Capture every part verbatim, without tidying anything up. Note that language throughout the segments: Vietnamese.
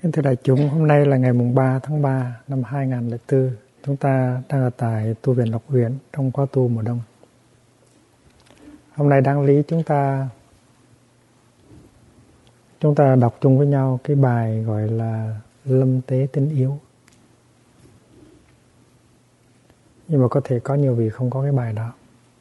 Kính thưa đại chúng, hôm nay là ngày mùng ba tháng ba năm hai nghìn không trăm lẻ bốn. Chúng ta đang ở tại tu viện Lộc Uyển trong khóa tu mùa đông. Hôm nay đáng lý chúng ta chúng ta đọc chung với nhau cái bài gọi là Lâm Tế Tinh Yếu. Nhưng mà có thể có nhiều vị không có cái bài đó.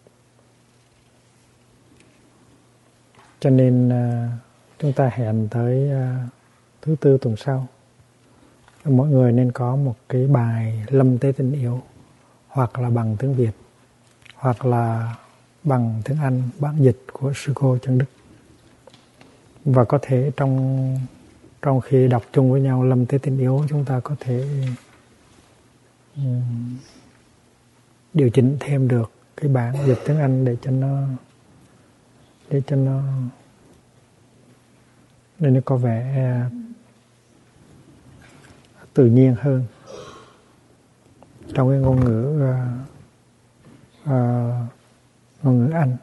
Cho nên uh, chúng ta hẹn tới uh, thứ tư tuần sau. Mỗi người nên có một cái bài Lâm Tế Tinh Yếu, hoặc là bằng tiếng Việt, hoặc là bằng tiếng Anh, bản dịch của sư cô Chân Đức. Và có thể trong trong khi đọc chung với nhau Lâm Tế Tinh Yếu, chúng ta có thể um, điều chỉnh thêm được cái bản dịch tiếng Anh để cho nó để cho nó để nó có vẻ tự nhiên hơn trong cái ngôn ngữ uh, uh, ngôn ngữ Anh.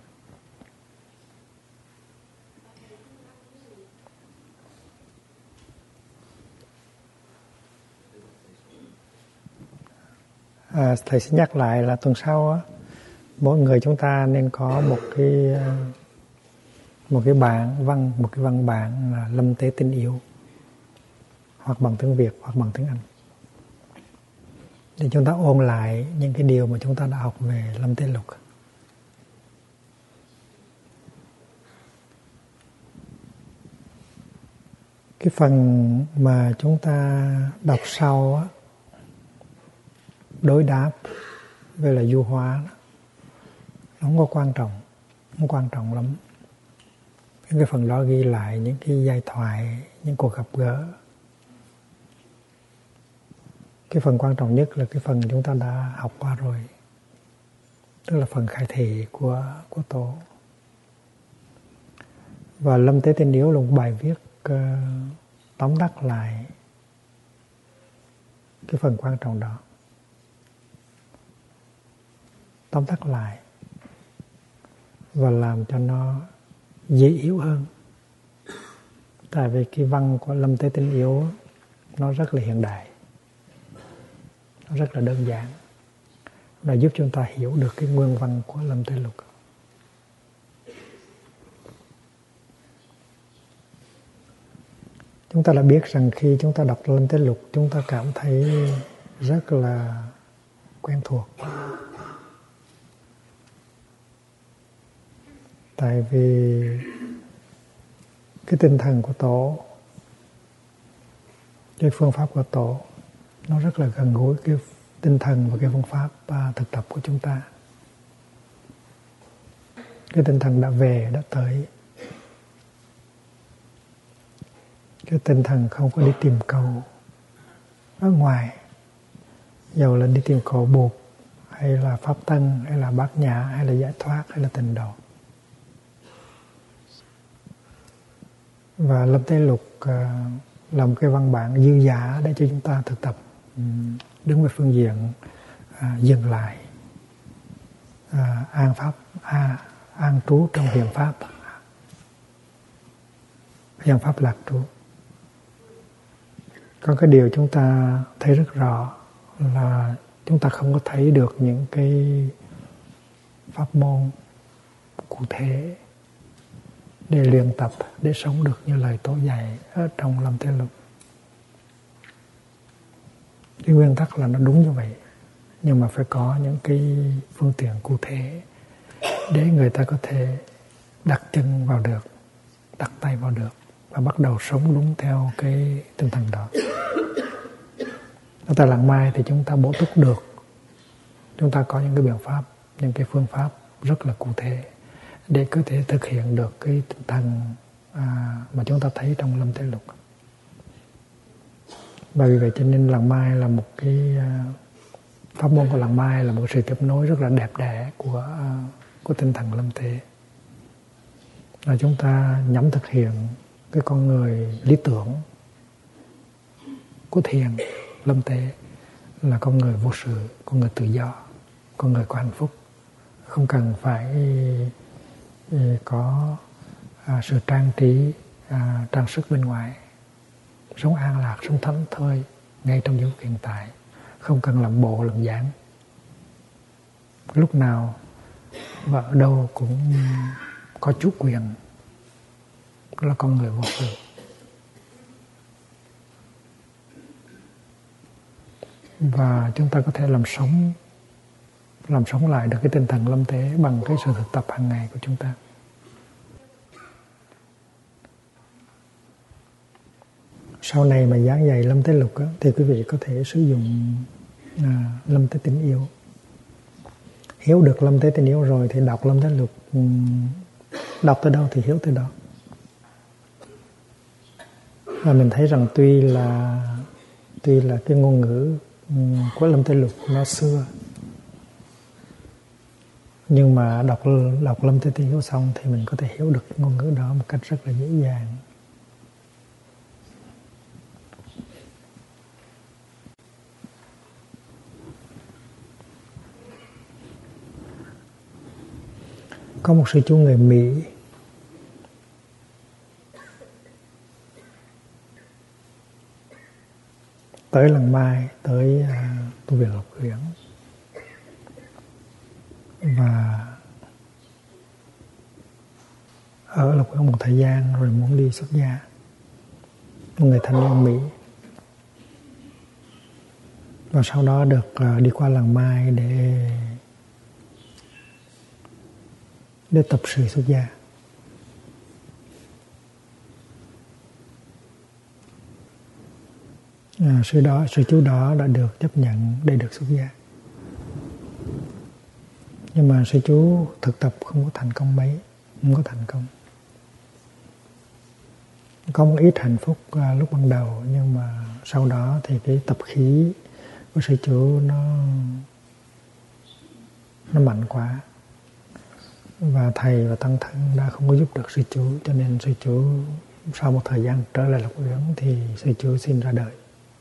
À, thầy sẽ nhắc lại là tuần sau á, mỗi người chúng ta nên có một cái một cái bản văn một cái văn bản là Lâm Tế Tinh Yếu, hoặc bằng tiếng Việt hoặc bằng tiếng Anh, để chúng ta ôn lại những cái điều mà chúng ta đã học về Lâm Tế Lục. Cái phần mà chúng ta đọc sau á, đối đáp với là du hóa, nó không có quan trọng, không quan trọng lắm. Cái phần đó ghi lại những cái giai thoại, những cuộc gặp gỡ. Cái phần quan trọng nhất là cái phần chúng ta đã học qua rồi, tức là phần khai thị của của Tổ. Và Lâm Tế Tinh Yếu là một bài viết uh, tóm tắt lại cái phần quan trọng đó, tóm tắt lại và làm cho nó dễ hiểu hơn. Tại vì cái văn của Lâm Tế Tinh Yếu nó rất là hiện đại, nó rất là đơn giản, nó giúp chúng ta hiểu được cái nguyên văn của Lâm Tế Lục. Chúng ta đã biết rằng khi chúng ta đọc Lâm Tế Lục, chúng ta cảm thấy rất là quen thuộc. Tại vì cái tinh thần của Tổ, cái phương pháp của Tổ, nó rất là gần gũi cái tinh thần và cái phương pháp và thực tập của chúng ta. Cái tinh thần đã về, đã tới. Cái tinh thần không có đi tìm cầu ở ngoài, dầu là đi tìm cầu buộc, hay là pháp tân, hay là bát nhã, hay là giải thoát, hay là tịnh độ. Và Lâm Tế Lục uh, là một cái văn bản dư dả để cho chúng ta thực tập um, đứng về phương diện uh, dừng lại, uh, an pháp, à, an trú trong hiện pháp, hiện pháp lạc trú. Có cái điều chúng ta thấy rất rõ là chúng ta không có thấy được những cái pháp môn cụ thể để luyện tập, để sống được như lời Tổ dạy ở trong Lâm Tế Lục. Cái nguyên tắc là nó đúng như vậy, nhưng mà phải có những cái phương tiện cụ thể để người ta có thể đặt chân vào được, đặt tay vào được và bắt đầu sống đúng theo cái tinh thần đó. Ở tại Làng Mai thì chúng ta bổ túc được, chúng ta có những cái biện pháp, những cái phương pháp rất là cụ thể để có thể thực hiện được cái tinh thần à, mà chúng ta thấy trong Lâm Tế Lục. Và vì vậy cho nên Làng Mai là một cái à, pháp môn của Làng Mai là một sự tiếp nối rất là đẹp đẽ của à, của tinh thần Lâm Tế. Là chúng ta nhắm thực hiện cái con người lý tưởng của thiền Lâm Tế là con người vô sự, con người tự do, con người có hạnh phúc, không cần phải có à, sự trang trí, à, trang sức bên ngoài, sống an lạc, sống thảnh thơi ngay trong giây phút hiện tại, không cần làm bộ làm dáng, lúc nào và ở đâu cũng có chủ quyền, là con người vô tư. Và chúng ta có thể làm sống làm sống lại được cái tinh thần lâm tế bằng cái sự thực tập hàng ngày của chúng ta. Sau này mà giảng dạy lâm tế lục á, thì quý vị có thể sử dụng à, lâm tế tình yêu. Hiểu được lâm tế tình yêu rồi thì đọc lâm tế lục, đọc tới đâu thì hiểu tới đó. Và mình thấy rằng tuy là tuy là cái ngôn ngữ của lâm tế lục nó xưa, nhưng mà đọc đọc lâm tế tình yêu xong thì mình có thể hiểu được cái ngôn ngữ đó một cách rất là dễ dàng. Có một sư chú người Mỹ tới Làng Mai, tới uh, tu viện Lộc Uyển, và ở Lộc Uyển một thời gian rồi muốn đi xuất gia. Một người thanh niên Mỹ, và sau đó được uh, đi qua Làng Mai để để tập sự xuất gia. À, sư đó, sư chú đó đã được chấp nhận để được xuất gia. Nhưng mà sư chú thực tập không có thành công mấy, không có thành công. Có một ít hạnh phúc à, lúc ban đầu, nhưng mà sau đó thì cái tập khí của sư chú nó nó mạnh quá. Và thầy và tăng thân đã không có giúp được sư chú, cho nên sư chú sau một thời gian trở lại Lộc Uyển thì sư chú xin ra đời.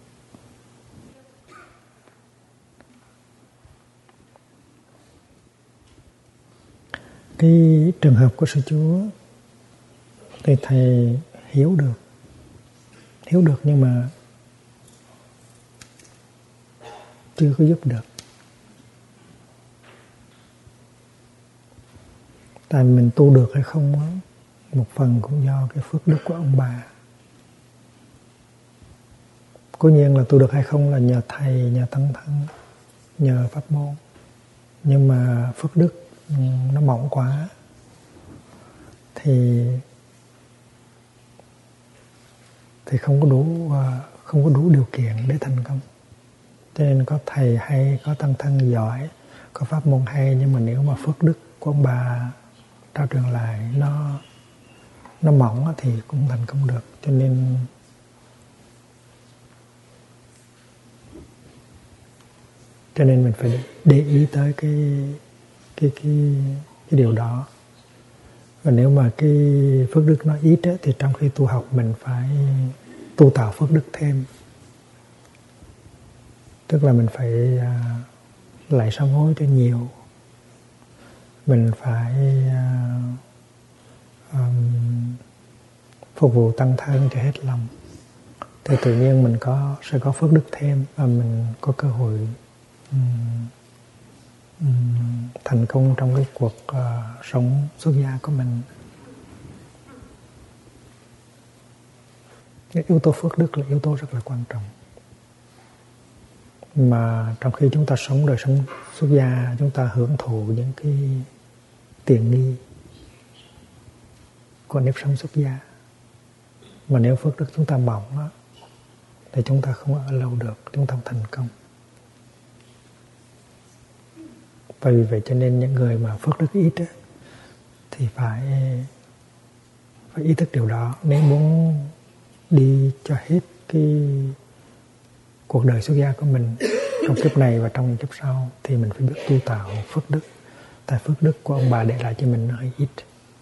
Cái trường hợp của sư chú thì thầy hiểu được, hiểu được nhưng mà chưa có giúp được. Tại mình tu được hay không đó, một phần cũng do cái phước đức của ông bà. Cố nhiên là tu được hay không là nhờ thầy, nhờ tăng thân, nhờ pháp môn. Nhưng mà phước đức nó mỏng quá thì thì không có đủ không có đủ điều kiện để thành công. Cho nên có thầy hay, có tăng thân giỏi, có pháp môn hay, nhưng mà nếu mà phước đức của ông bà trao truyền lại nó nó mỏng thì cũng thành công được. Cho nên cho nên mình phải để ý tới cái cái cái cái điều đó. Và nếu mà cái phước đức nó ít ấy, thì trong khi tu học mình phải tu tạo phước đức thêm. Tức là mình phải uh, lạy sám hối cho nhiều, mình phải uh, um, phục vụ tăng thân cho hết lòng, thì tự nhiên mình có sẽ có phước đức thêm và mình có cơ hội um, um, thành công trong cái cuộc uh, sống xuất gia của mình. Cái yếu tố phước đức là yếu tố rất là quan trọng. Mà trong khi chúng ta sống đời sống xuất gia, chúng ta hưởng thụ những cái tiện nghi của nếp sống xuất gia. Mà nếu phước đức chúng ta mỏng đó, thì chúng ta không ở lâu được, chúng ta không thành công. Và vì vậy cho nên những người mà phước đức ít đó, thì phải phải ý thức điều đó. Nếu muốn đi cho hết cái cuộc đời xuất gia của mình trong kiếp này và trong kiếp sau, thì mình phải biết tu tạo phước đức. Tại phước đức của ông bà để lại cho mình nó hơi ít.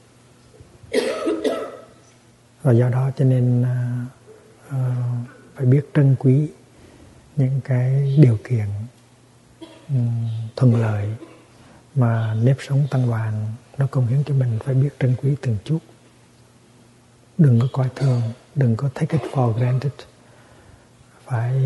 Và do đó cho nên uh, uh, phải biết trân quý những cái điều kiện um, thuận lợi mà nếp sống tăng đoàn nó cống hiến cho mình. Phải biết trân quý từng chút. Đừng có coi thường, đừng có take it for granted, phải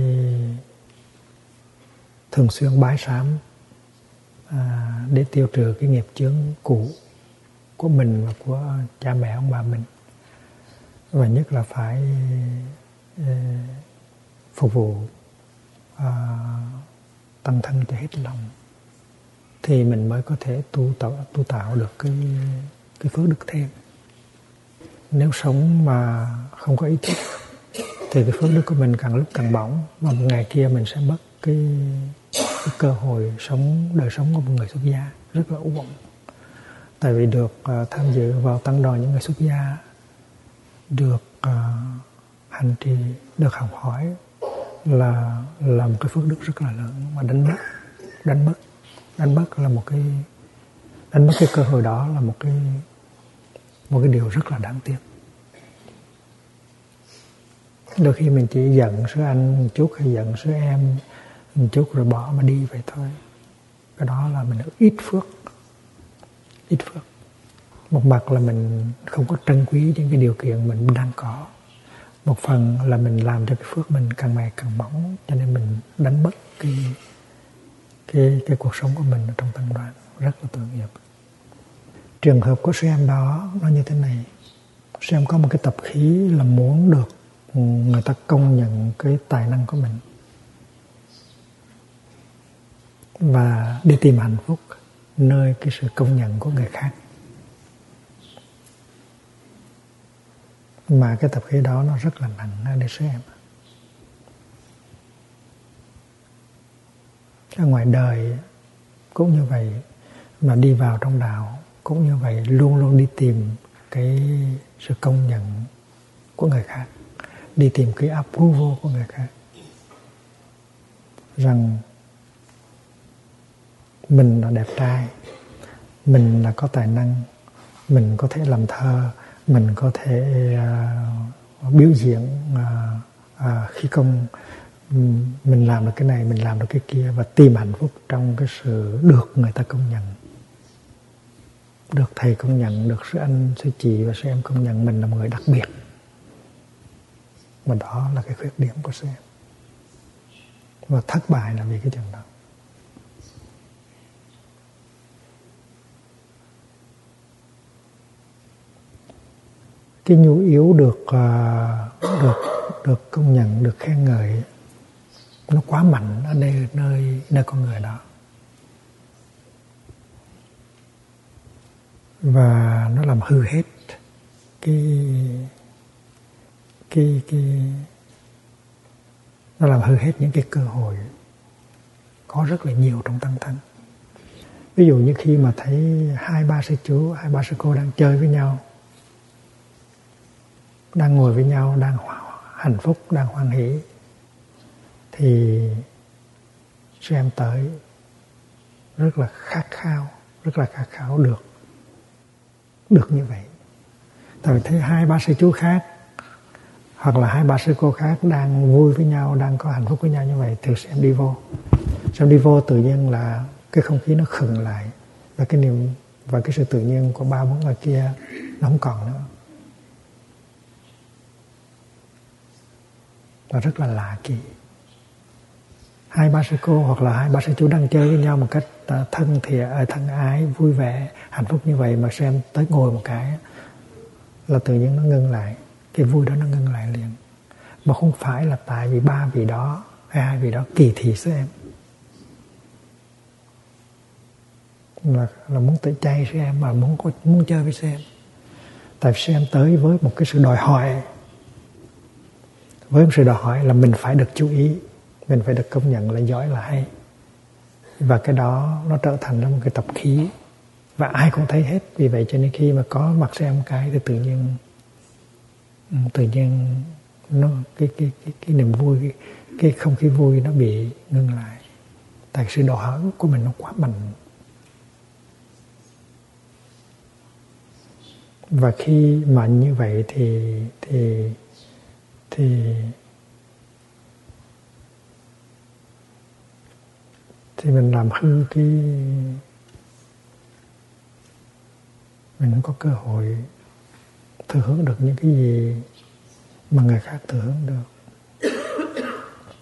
thường xuyên bái sám à, để tiêu trừ cái nghiệp chướng cũ của mình và của cha mẹ ông bà mình, và nhất là phải uh, phục vụ uh, tăng thân cho hết lòng, thì mình mới có thể tu tạo, tu tạo được cái, cái phước đức thêm. Nếu sống mà không có ý thức thì cái phước đức của mình càng lúc càng bỏng, và một ngày kia mình sẽ mất cái, cái cơ hội sống đời sống của một người xuất gia rất là uổng. Tại vì được uh, tham dự vào tăng đoàn những người xuất gia, được uh, hành trì, được học hỏi là là một cái phước đức rất là lớn, mà đánh mất đánh mất đánh mất là một cái đánh mất cái cơ hội đó là một cái một cái điều rất là đáng tiếc. Đôi khi mình chỉ giận sư anh một chút hay giận sư em một chút rồi bỏ mà đi vậy thôi. Cái đó là mình ít phước, ít phước. Một mặt là mình không có trân quý những cái điều kiện mình đang có. Một phần là mình làm cho cái phước mình càng ngày càng mỏng, cho nên mình đánh mất cái cái cái cuộc sống của mình ở trong tăng đoàn, rất là tội nghiệp. Trường hợp của sư em đó nó như thế này. Sư em có một cái tập khí là muốn được người ta công nhận cái tài năng của mình và đi tìm hạnh phúc nơi cái sự công nhận của người khác. Mà cái tập khí đó nó rất là nặng để sư em. Ở ngoài đời cũng như vậy, mà đi vào trong đạo cũng như vậy, luôn luôn đi tìm cái sự công nhận của người khác, đi tìm cái approval của người khác, rằng mình là đẹp trai, mình là có tài năng, mình có thể làm thơ, mình có thể uh, biểu diễn uh, uh, khí công, mình làm được cái này, mình làm được cái kia, và tìm hạnh phúc trong cái sự được người ta công nhận, được thầy công nhận, được sư anh, sư chị và sư em công nhận mình là một người đặc biệt. Và đó là cái khuyết điểm của sư em. Và thất bại là vì cái chuyện đó. Cái nhu yếu được uh, được được công nhận, được khen ngợi, nó quá mạnh ở đây, nơi nơi con người đó, và nó làm hư hết cái cái cái nó làm hư hết những cái cơ hội có rất là nhiều trong tăng thân. Ví dụ như khi mà thấy hai ba sư chú, hai ba sư cô đang chơi với nhau, đang ngồi với nhau, đang hạnh phúc, đang hoan hỷ, thì sư em tới rất là khát khao, rất là khát khao được được như vậy. Tại vì thấy hai ba sư chú khác hoặc là hai ba sư cô khác đang vui với nhau, đang có hạnh phúc với nhau như vậy, thì sư em đi vô. Sư em đi vô tự nhiên là cái không khí nó khựng lại, và cái niềm và cái sự tự nhiên của ba bốn người kia nó không còn nữa. Và rất là lạ kỳ. Hai ba sư cô hoặc là hai ba sư chú đang chơi với nhau một cách thân thiện, thân ái, vui vẻ, hạnh phúc như vậy, mà xem tới ngồi một cái là tự nhiên nó ngưng lại, cái vui đó nó ngưng lại liền. Mà không phải là tại vì ba vị đó hay hai vị đó kỳ thị sư em, là, là muốn tự chay sư em, mà muốn muốn chơi với sư em. Tại sư em tới với một cái sự đòi hỏi, với một sự đòi hỏi là mình phải được chú ý, mình phải được công nhận là giỏi, là hay. Và cái đó nó trở thành ra một cái tập khí, và ai cũng thấy hết. Vì vậy cho nên khi mà có mặt xem cái thì tự nhiên tự nhiên nó cái cái cái cái niềm vui, cái, cái không khí vui nó bị ngưng lại. Tại sự đòi hỏi của mình nó quá mạnh. Và khi mà như vậy thì thì thì thì mình làm hư cái, mình không có cơ hội thừa hưởng được những cái gì mà người khác thừa hưởng được.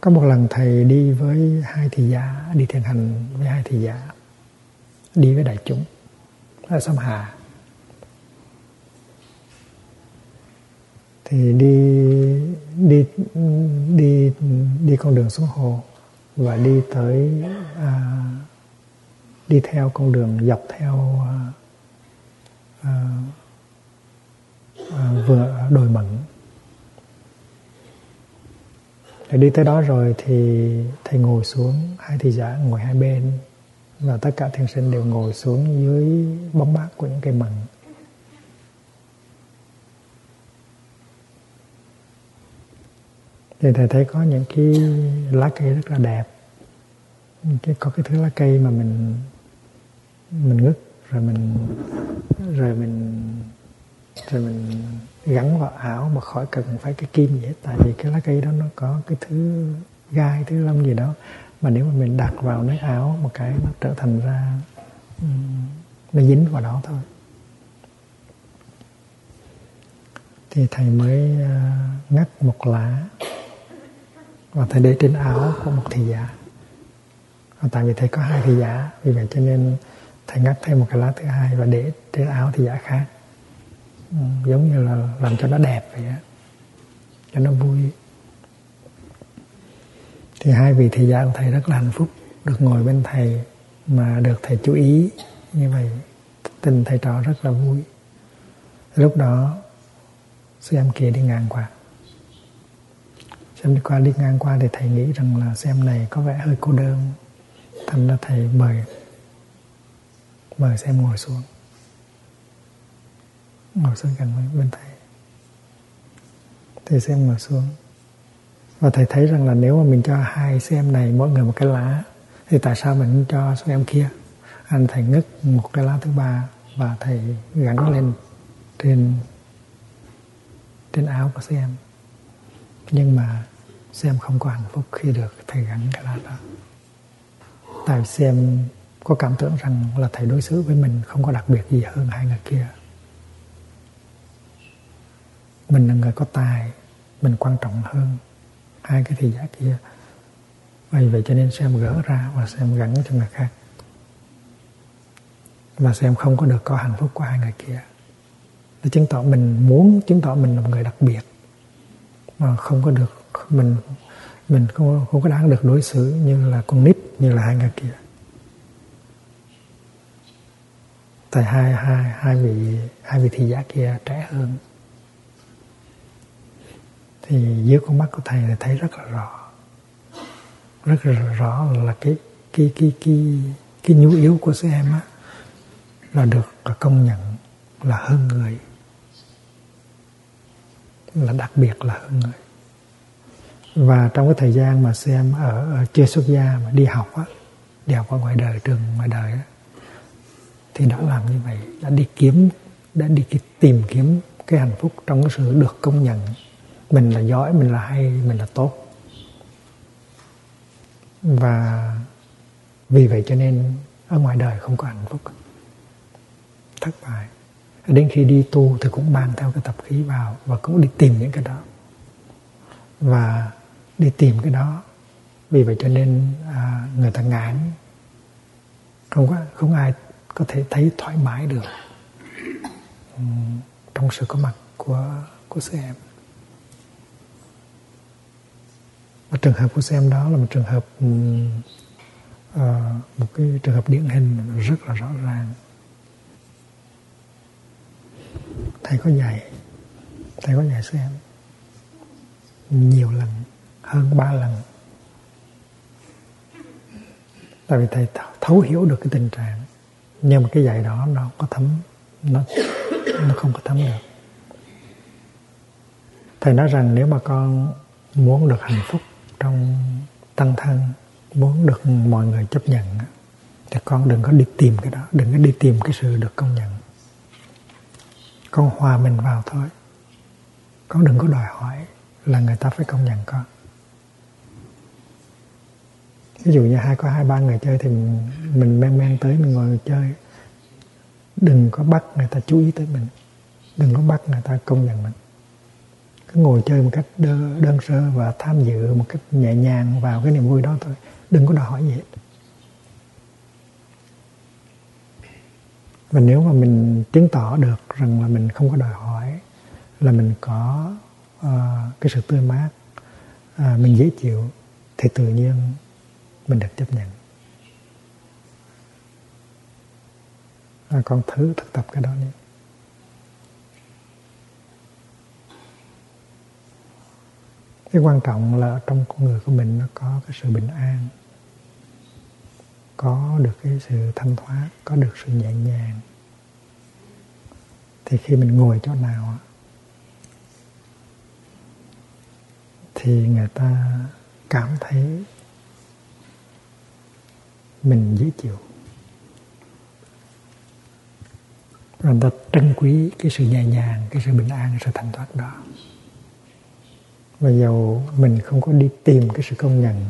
Có một lần thầy đi với hai thị giả, đi thiền hành với hai thị giả, đi với đại chúng ở Sông Hà. Thì đi đi đi đi con đường xuống hồ và đi tới à, đi theo con đường dọc theo à, à, à, vừa đồi Mận. Để đi tới đó rồi thì thầy ngồi xuống, hai thị giả ngồi hai bên và tất cả thiền sinh đều ngồi xuống dưới bóng mát của những cây mận. Thì thầy thấy có những cái lá cây rất là đẹp, cái có cái thứ lá cây mà mình mình ngứt rồi mình rồi mình rồi mình gắn vào áo mà khỏi cần phải cái kim gì hết, tại vì cái lá cây đó nó có cái thứ gai, thứ lông gì đó mà nếu mà mình đặt vào cái áo một cái nó trở thành ra nó dính vào đó thôi. Thì thầy mới ngắt một lá và thầy để trên áo của một thị giả. Và tại vì thầy có hai thị giả, vì vậy cho nên thầy ngắt thêm một cái lá thứ hai và để trên áo thị giả khác. Ừ, giống như là làm cho nó đẹp vậy á, cho nó vui. Thì hai vị thị giả của thầy rất là hạnh phúc được ngồi bên thầy mà được thầy chú ý như vậy, tình thầy trò rất là vui. Lúc đó sư em kia đi ngang qua, xem đi qua đi ngang qua thì thầy nghĩ rằng là xem này có vẻ hơi cô đơn, thành ra thầy mời mời xem ngồi xuống ngồi xuống gần bên thầy. Thì xem ngồi xuống và thầy thấy rằng là nếu mà mình cho hai xem này mỗi người một cái lá thì tại sao mình không cho số em kia. Anh thầy ngứt một cái lá thứ ba và thầy gắn lên trên trên áo của xem. Nhưng mà xem không có hạnh phúc khi được thầy gắn cái lá đó. Tại xem có cảm tưởng rằng là thầy đối xử với mình không có đặc biệt gì hơn hai người kia. Mình là người có tài, mình quan trọng hơn hai cái thị giả kia. Vì vậy cho nên xem gỡ ra và xem gắn cho người khác. Và xem không có được có hạnh phúc của hai người kia. Để chứng tỏ mình muốn chứng tỏ mình là một người đặc biệt. Mà không có được, mình mình không, không có đáng được đối xử như là con nít, như là hai người kia. Tại hai hai hai vị hai vị thị giả kia trẻ hơn. Thì dưới con mắt của thầy thì thấy rất là rõ, rất là rõ là cái cái cái cái cái nhu yếu của sư em á là được là công nhận là hơn người, là đặc biệt là hơn người. Và trong cái thời gian mà sư em ở, ở chưa xuất gia mà đi học á, đi học ở ngoài đời, trường ngoài đời á, thì đã làm như vậy, đã đi kiếm, đã đi tìm kiếm cái hạnh phúc trong cái sự được công nhận. Mình là giỏi, mình là hay, mình là tốt. Và vì vậy cho nên ở ngoài đời không có hạnh phúc, thất bại. Đến khi đi tu thì cũng mang theo cái tập khí vào và cũng đi tìm những cái đó. Và đi tìm cái đó. Vì vậy cho nên à, người ta ngán. Không có, không ai có thể thấy thoải mái được um, trong sự có mặt của, của sư em. Và trường hợp của sư em đó là một trường hợp um, uh, một cái trường hợp điển hình rất là rõ ràng. Thầy có dạy thầy có dạy sư em nhiều lần, hơn ba lần. Tại vì thầy thấu hiểu được cái tình trạng, nhưng mà cái dạy đó nó không có thấm, nó nó không có thấm được. Thầy nói rằng nếu mà con muốn được hạnh phúc trong tăng thân, muốn được mọi người chấp nhận, thì con đừng có đi tìm cái đó, đừng có đi tìm cái sự được công nhận. Con hòa mình vào thôi. Con đừng có đòi hỏi là người ta phải công nhận con. Ví dụ như hai có hai ba người chơi thì mình, mình men men tới mình ngồi chơi. Đừng có bắt người ta chú ý tới mình, đừng có bắt người ta công nhận mình. cứ ngồi chơi một cách đơn, đơn sơ và tham dự một cách nhẹ nhàng vào cái niềm vui đó thôi, đừng có đòi hỏi gì hết. Và nếu mà mình chứng tỏ được rằng là mình không có đòi hỏi, là mình có uh, cái sự tươi mát, uh, mình dễ chịu, thì tự nhiên mình được chấp nhận. À, con thử thực tập cái đó đi. Cái quan trọng là trong con người của mình nó có cái sự bình an, có được cái sự thanh thoát, có được sự nhẹ nhàng. Thì khi mình ngồi chỗ nào thì người ta cảm thấy mình dễ chịu. Rồi người ta trân quý cái sự nhẹ nhàng, cái sự bình an, cái sự thanh thoát đó. Và dầu mình không có đi tìm cái sự công nhận,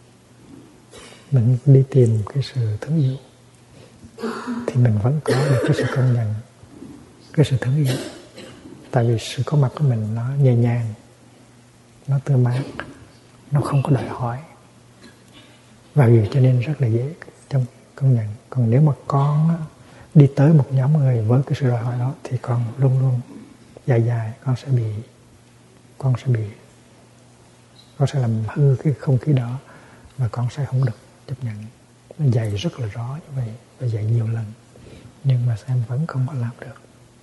mình đi tìm cái sự thương yêu, thì mình vẫn có được cái sự công nhận, cái sự thương yêu. Tại vì sự có mặt của mình nó nhẹ nhàng, nó tươi mát, nó không có đòi hỏi. Và vì cho nên rất là dễ trong công nhận. Còn nếu mà con đi tới một nhóm người với cái sự đòi hỏi đó, thì con luôn luôn dài dài con sẽ bị con sẽ bị con sẽ làm hư cái không khí đó, và con sẽ không được chấp nhận. Nó dạy rất là rõ như vậy, và dạy nhiều lần, nhưng mà xem vẫn không có làm được.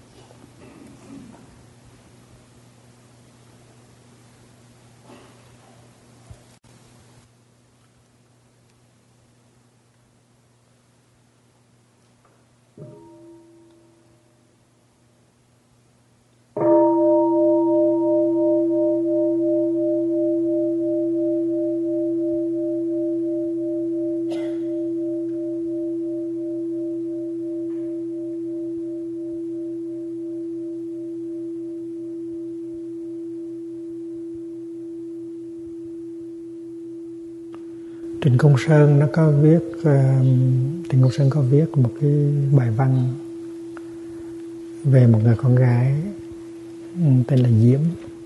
Trịnh Công Sơn nó có viết uh, Trịnh Công Sơn có viết một cái bài văn về một người con gái tên là Diễm.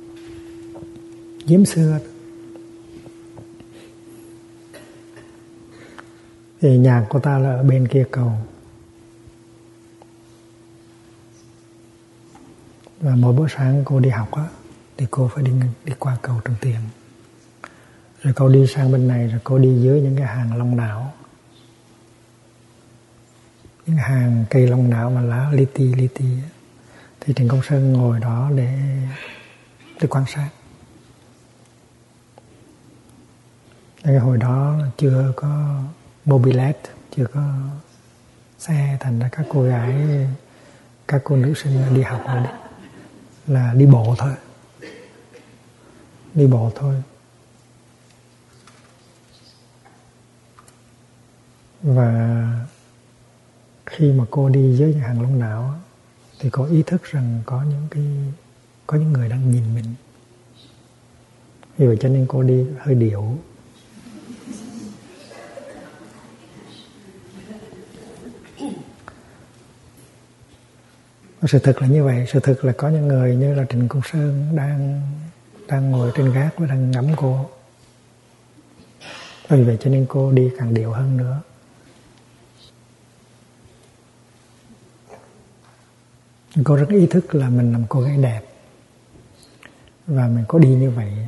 Diễm xưa thì nhà cô ta là ở bên kia cầu, và mỗi bữa sáng cô đi học á thì cô phải đi đi qua cầu Trần Tiền. Rồi cô đi sang bên này, rồi cô đi dưới những cái hàng long não, những hàng cây long não mà lá li ti li ti. Thì Trịnh Công Sơn ngồi đó để để quan sát. Cái hồi đó chưa có mobilet, chưa có xe, thành ra các cô gái, các cô nữ sinh đi học là đi, là đi bộ thôi, đi bộ thôi. Và khi mà cô đi dưới những hàng long não thì có ý thức rằng có những cái có những người đang nhìn mình. Vì vậy cho nên cô đi hơi điệu. Sự thực là như vậy. Sự thực là có những người như là Trịnh Công Sơn đang đang ngồi trên gác và đang ngắm cô. Vì vậy cho nên cô đi càng điệu hơn nữa. Cô rất ý thức là mình là một cô gái đẹp, và mình có đi như vậy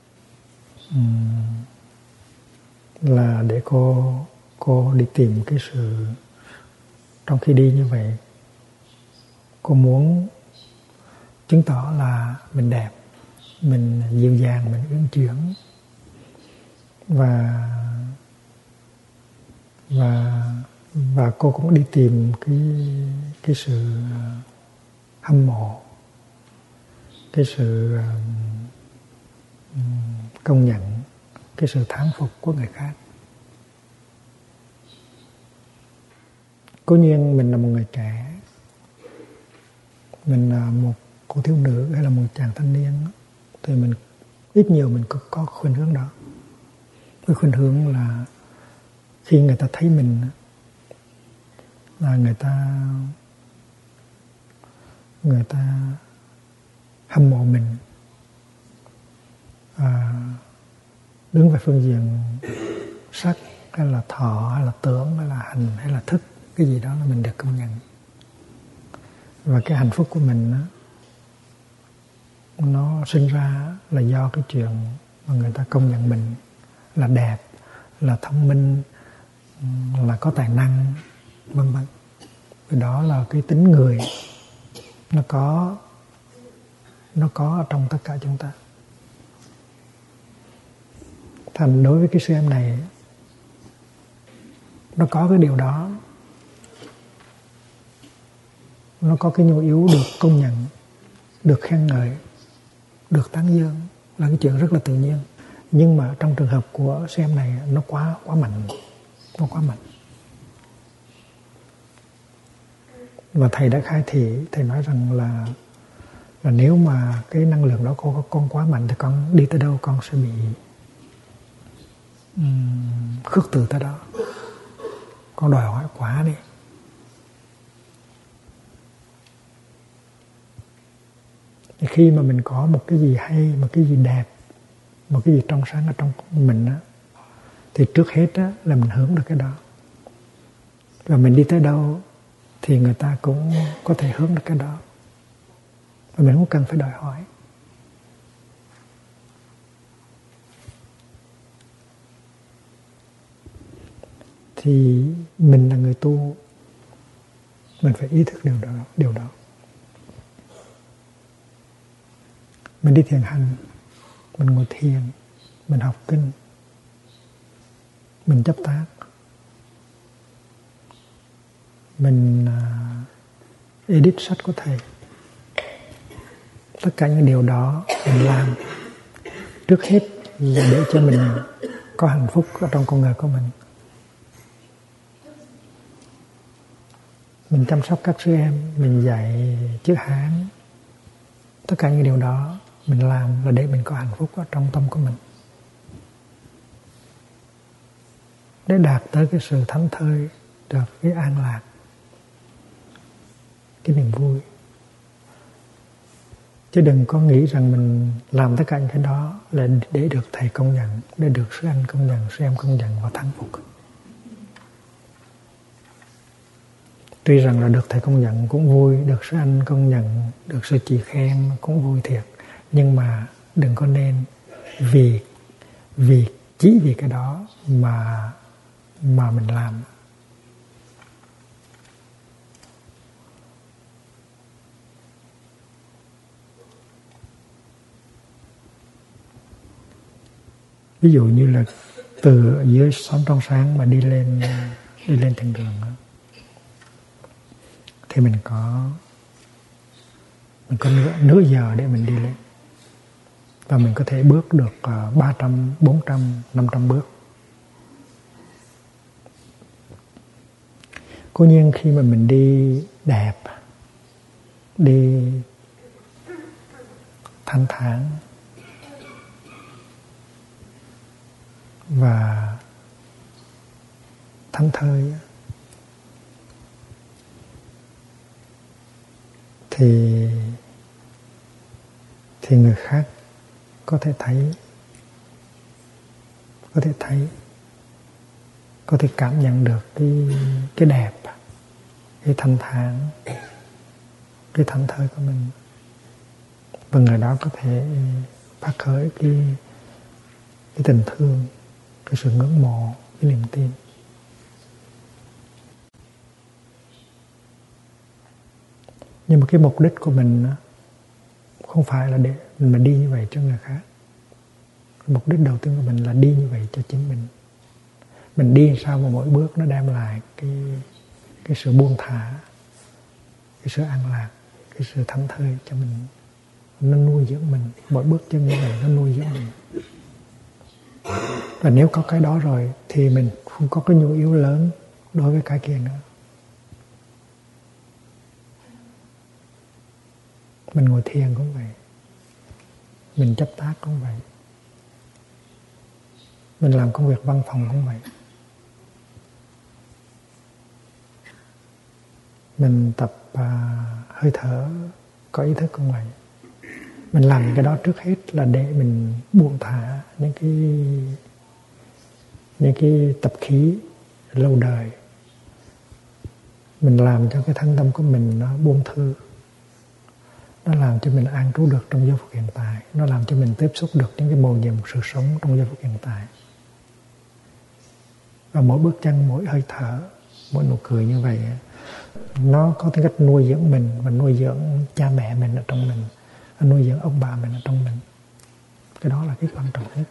là để cô cô đi tìm cái sự. Trong khi đi như vậy, cô muốn chứng tỏ là mình đẹp, mình dịu dàng, mình uyển chuyển, và và và cô cũng đi tìm cái cái sự hâm mộ, cái sự um, công nhận, cái sự thán phục của người khác. Cố nhiên mình là một người trẻ, mình là một cô thiếu nữ hay là một chàng thanh niên, thì mình ít nhiều mình có, có khuynh hướng đó. Cái khuynh hướng là khi người ta thấy mình là người ta người ta hâm mộ mình, à, đứng về phương diện sắc hay là thọ hay là tưởng hay là hành hay là thức, cái gì đó là mình được công nhận. Và cái hạnh phúc của mình đó, nó sinh ra là do cái chuyện mà người ta công nhận mình là đẹp, là thông minh, là có tài năng, vân vân. Vì đó là cái tính người nó có nó có ở trong tất cả chúng ta. Thành đối với cái sư em này, nó có cái điều đó, nó có cái nhu yếu được công nhận, được khen ngợi, được tán dương là cái chuyện rất là tự nhiên. Nhưng mà trong trường hợp của sư em này, nó quá quá mạnh, nó quá mạnh. Và thầy đã khai thị, thầy nói rằng là là nếu mà cái năng lượng đó con, con quá mạnh thì con đi tới đâu con sẽ bị um, khước từ tới đó. Con đòi hỏi quá đi. Thì khi mà mình có một cái gì hay, một cái gì đẹp, một cái gì trong sáng ở trong mình á, thì trước hết á, là mình hướng được cái đó. Và mình đi tới đâu thì người ta cũng có thể hướng được cái đó. Và mình không cần phải đòi hỏi. Thì mình là người tu, mình phải ý thức điều đó, điều đó. Mình đi thiền hành, mình ngồi thiền, mình học kinh, mình chấp tác, mình uh, edit sách của thầy. Tất cả những điều đó mình làm trước hết là để cho mình có hạnh phúc ở trong con người của mình. Mình chăm sóc các sư em, mình dạy chữ Hán. Tất cả những điều đó mình làm là để mình có hạnh phúc ở trong tâm của mình. Để đạt tới cái sự thảnh thơi, được cái an lạc, cái niềm vui. Chứ đừng có nghĩ rằng mình làm tất cả những cái đó là để được thầy công nhận, để được sư anh công nhận, sư em công nhận và thắng phục. Tuy rằng là được thầy công nhận cũng vui, được sư anh công nhận, được sư chị khen cũng vui thiệt. Nhưng mà đừng có nên vì, vì chỉ vì cái đó mà, mà mình làm. Ví dụ như là từ dưới xóm trong sáng mà đi lên đi lên thiền đường đó, thì mình có mình có nửa, nửa giờ để mình đi lên. Và mình có thể bước được uh, ba trăm, bốn trăm, năm trăm bước. Cố nhiên khi mà mình đi đẹp, đi thanh thản và thảnh thơi thì thì người khác có thể thấy, có thể thấy, có thể cảm nhận được cái cái đẹp, cái thanh thản, cái thảnh thơi của mình. Và người đó có thể phát khởi cái cái tình thương, cái sự ngưỡng mộ, cái niềm tin. Nhưng mà cái mục đích của mình không phải là để mình đi như vậy cho người khác. Mục đích đầu tiên của mình là đi như vậy cho chính mình. Mình đi sao mà mỗi bước nó đem lại cái, cái sự buông thả, cái sự an lạc, cái sự thảnh thơi cho mình. Nó nuôi dưỡng mình. Mỗi bước chân như vậy nó nuôi dưỡng mình. Và nếu có cái đó rồi thì mình không có cái nhu yếu lớn đối với cái kia nữa. Mình ngồi thiền cũng vậy, mình chấp tác cũng vậy, mình làm công việc văn phòng cũng vậy, mình tập à, hơi thở có ý thức cũng vậy. Mình làm những cái đó trước hết là để mình buông thả những cái những cái tập khí lâu đời. Mình làm cho cái thân tâm của mình nó buông thư, nó làm cho mình an trú được trong giây phút hiện tại, nó làm cho mình tiếp xúc được những cái mầu nhiệm sự sống trong giây phút hiện tại. Và mỗi bước chân, mỗi hơi thở, mỗi nụ cười như vậy, nó có tính cách nuôi dưỡng mình và nuôi dưỡng cha mẹ mình ở trong mình, và nuôi dưỡng ông bà mình ở trong mình. Cái đó là cái quan trọng nhất.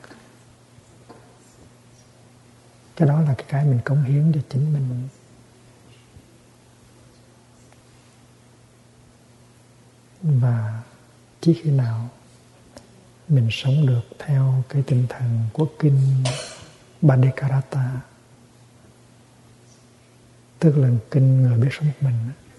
Cái đó là cái cái mình cống hiến cho chính mình. Và chỉ khi nào mình sống được theo cái tinh thần của kinh Bhaddekarata, tức là kinh người biết sống một mình,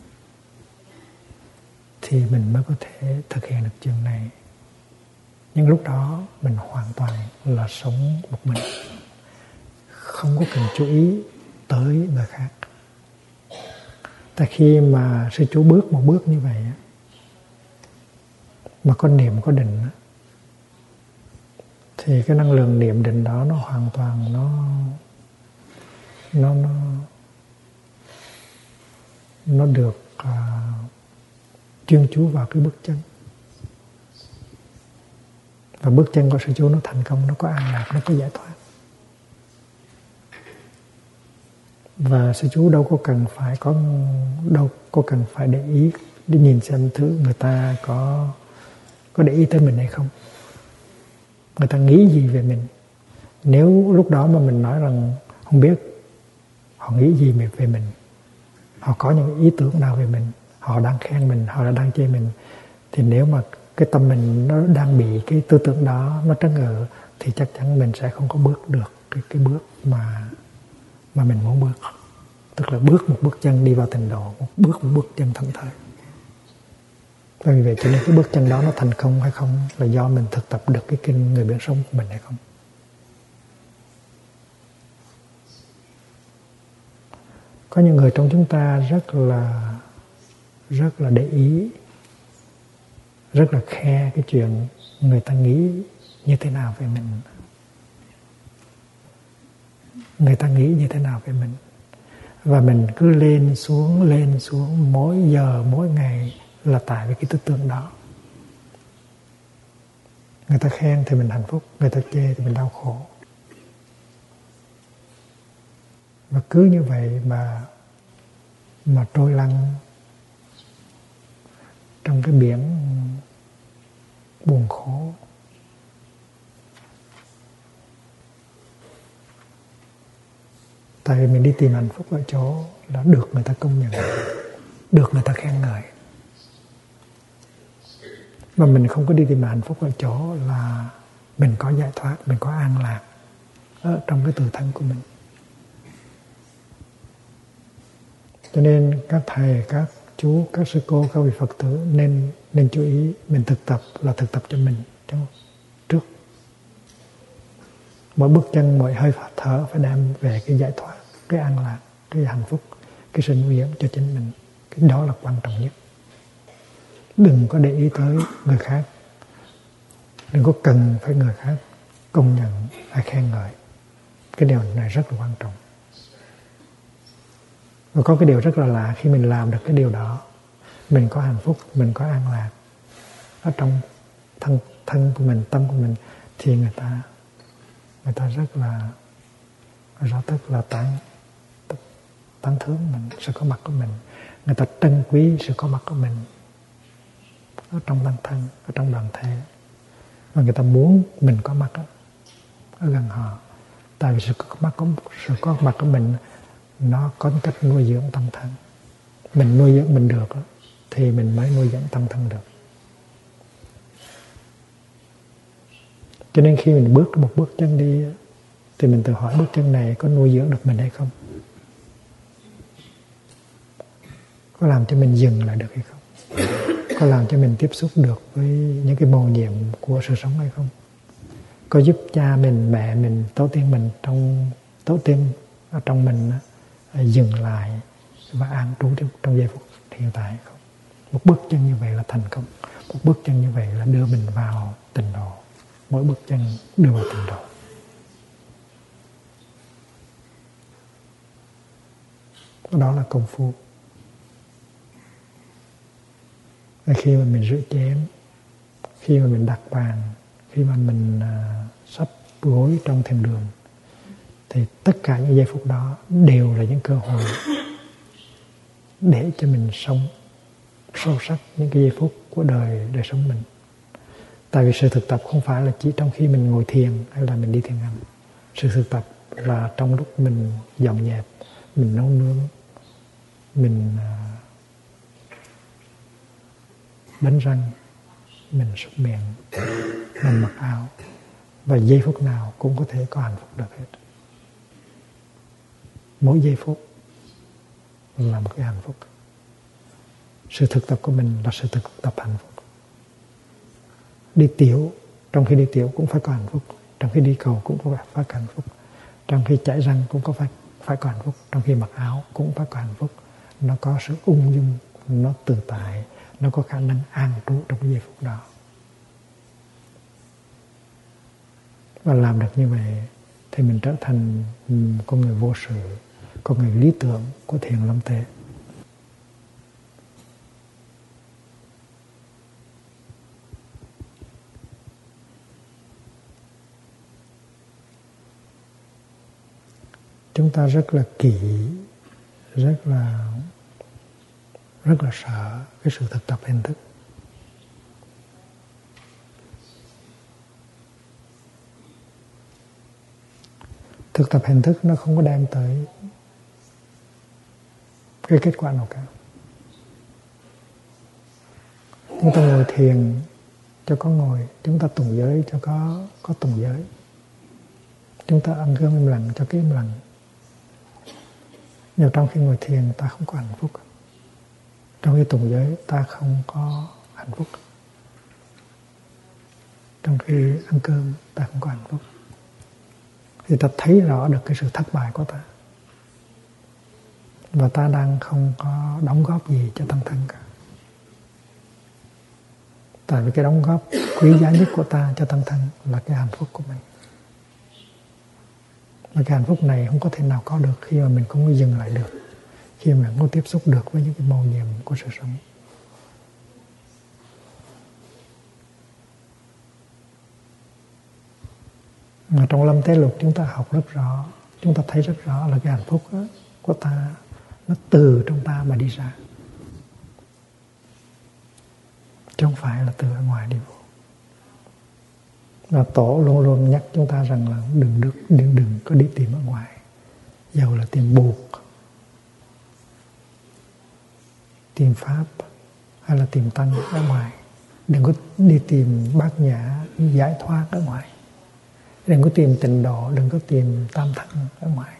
thì mình mới có thể thực hiện được chuyện này. Nhưng lúc đó mình hoàn toàn là sống một mình, không có cần chú ý tới người khác. Tại khi mà sư chú bước một bước như vậy, mà có niệm có định, thì cái năng lượng niệm định đó nó hoàn toàn nó nó nó nó được uh, chuyên chú vào cái bước chân. Và bước chân của sư chú nó thành công, nó có an lạc, nó có giải thoát. Và sư chú đâu có cần phải có đâu có cần phải để ý để nhìn xem thứ người ta có có để ý tới mình hay không, người ta nghĩ gì về mình. Nếu lúc đó mà mình nói rằng không biết họ nghĩ gì về mình, họ có những ý tưởng nào về mình, họ đang khen mình, họ đang chê mình, thì nếu mà cái tâm mình nó đang bị cái tư tưởng đó nó trấn ngự, thì chắc chắn mình sẽ không có bước được cái, cái bước mà mà mình muốn bước. Tức là bước một bước chân đi vào tịnh độ, một bước một bước chân thảnh thơi. Và vì vậy cho nên cái bước chân đó nó thành công hay không là do mình thực tập được cái kinh người biết sống của mình hay không. Có những người trong chúng ta rất là rất là để ý, rất là khe cái chuyện người ta nghĩ như thế nào về mình, người ta nghĩ như thế nào về mình. Và mình cứ lên xuống, lên xuống mỗi giờ, mỗi ngày là tại vì cái tư tưởng đó. Người ta khen thì mình hạnh phúc, người ta chê thì mình đau khổ. Và cứ như vậy mà mà trôi lăn trong cái biển buồn khổ. Tại vì mình đi tìm hạnh phúc ở chỗ là được người ta công nhận, được người ta khen ngợi. Mà mình không có đi tìm hạnh phúc ở chỗ là mình có giải thoát, mình có an lạc ở trong cái tự thân của mình. Cho nên các thầy, các chú, các sư cô, các vị Phật tử nên nên chú ý mình thực tập là thực tập cho mình trước. Mỗi bước chân, mỗi hơi thở phải đem về cái giải thoát, cái an lạc, cái hạnh phúc, cái sự nuôi dưỡng cho chính mình. Cái đó là quan trọng nhất. Đừng có để ý tới người khác, đừng có cần phải người khác công nhận hay khen ngợi. Cái điều này rất là quan trọng. Và có cái điều rất là lạ, khi mình làm được cái điều đó, mình có hạnh phúc, mình có an lạc ở trong thân thân của mình, tâm của mình, thì người ta người ta rất là rất tức là tán tán thưởng mình, sự có mặt của mình. Người ta trân quý sự có mặt của mình ở trong tăng thân, ở trong đoàn thể. Và người ta muốn mình có mặt ở gần họ. Tại vì sự có mặt của, sự có mặt của mình nó có cách nuôi dưỡng tăng thân. Mình nuôi dưỡng mình được thì mình mới nuôi dưỡng tăng thân được. Cho nên khi mình bước một bước chân đi thì mình tự hỏi bước chân này có nuôi dưỡng được mình hay không? Có làm cho mình dừng lại được hay không? Có làm cho mình tiếp xúc được với những cái mầu nhiệm của sự sống hay không? Có giúp cha mình, mẹ mình, tổ tiên mình trong tổ tiên ở trong mình dừng lại và an trú trong giây phút hiện tại hay không? Một bước chân như vậy là thành công. một bước chân như vậy là đưa mình vào tịnh độ. Mỗi bước chân đưa vào tịnh độ. Đó là công phu. Khi mà mình rửa chén, khi mà mình đặt bàn, khi mà mình uh, sắp gối trong thiền đường, thì tất cả những giây phút đó đều là những cơ hội để cho mình sống sâu sắc những cái giây phút của đời đời sống mình. Tại vì sự thực tập không phải là chỉ trong khi mình ngồi thiền hay là mình đi thiền hành. Sự thực tập là trong lúc mình dọn dẹp, mình nấu nướng, mình uh, đánh răng, mình súc miệng, mình mặc áo, và giây phút nào cũng có thể có hạnh phúc được hết. Mỗi giây phút là một cái hạnh phúc. Sự thực tập của mình là sự thực tập hạnh phúc. Đi tiểu, trong khi đi tiểu cũng phải có hạnh phúc. Trong khi đi cầu cũng phải phải có hạnh phúc. Trong khi chải răng cũng có phải phải có hạnh phúc. Trong khi mặc áo cũng phải có hạnh phúc. Nó có sự ung dung, nó tự tại, nó có khả năng an trú trong cái giây phút đó. Và làm được như vậy thì mình trở thành con người vô sự, con người lý tưởng của Thiền Lâm Tế. Chúng ta rất là kỹ, rất là rất là sợ cái sự thực tập hình thức. Thực tập hình thức nó không có đem tới cái kết quả nào cả. Chúng ta ngồi thiền cho có ngồi, chúng ta tụng giới cho có có tụng giới, chúng ta ăn cơm im lặng cho cái im lặng. Nhưng trong khi ngồi thiền ta không có hạnh phúc, trong khi tụng giới ta không có hạnh phúc, trong khi ăn cơm ta không có hạnh phúc, thì ta thấy rõ được cái sự thất bại của ta, và ta đang không có đóng góp gì cho tăng thân cả. Tại vì cái đóng góp quý giá nhất của ta cho tăng thân là cái hạnh phúc của mình. Và cái hạnh phúc này không có thể nào có được khi mà mình không có dừng lại được, khi mà mình không tiếp xúc được với những cái mầu nhiệm của sự sống. Mà trong Lâm Tế Lục chúng ta học rất rõ, chúng ta thấy rất rõ là cái hạnh phúc đó, của ta nó từ trong ta mà đi ra, chứ không phải là từ ở ngoài đi vô. Và Tổ luôn luôn nhắc chúng ta rằng là đừng đừng đừng, đừng có đi tìm ở ngoài, dầu là tìm buộc, tìm pháp hay là tìm tăng ở ngoài. Đừng có đi tìm bát nhã giải thoát ở ngoài, đừng có tìm tịnh độ, đừng có tìm tam thân ở ngoài.